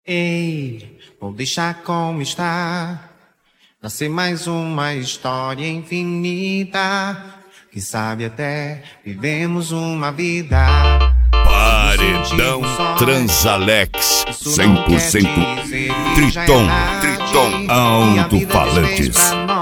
Ei, vou deixar como está. Nascer mais uma história infinita. Quem sabe até vivemos uma vida. Paredão Transalex 100% Triton Alto-Falantes.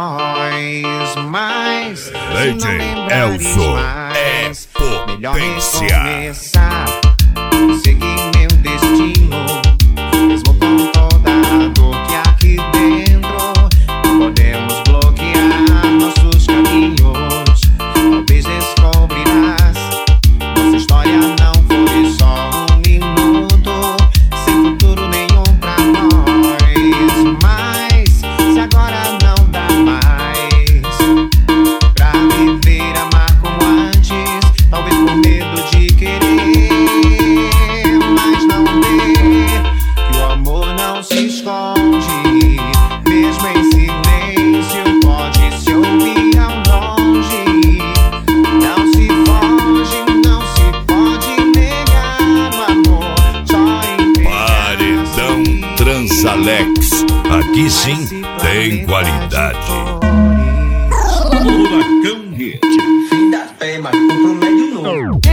Leite Elso é potência. Seguir meu destino, mesmo com toda a dor que aqui dentro. Podemos bloquear nossos caminhos. Talvez descobrirás, nossa história não foi só um minuto, sem futuro nenhum pra nós. Mas se agora não dá mais pra viver, amar como antes, talvez por medo de querer, mas não ver que o amor não se esconde, mesmo em silêncio pode se ouvir ao longe. Não se foge, não se pode negar o amor, só em Paredão Transalex, aqui sim tem qualidade. Furacão Hit. Fim da fé, mas pro médio novo.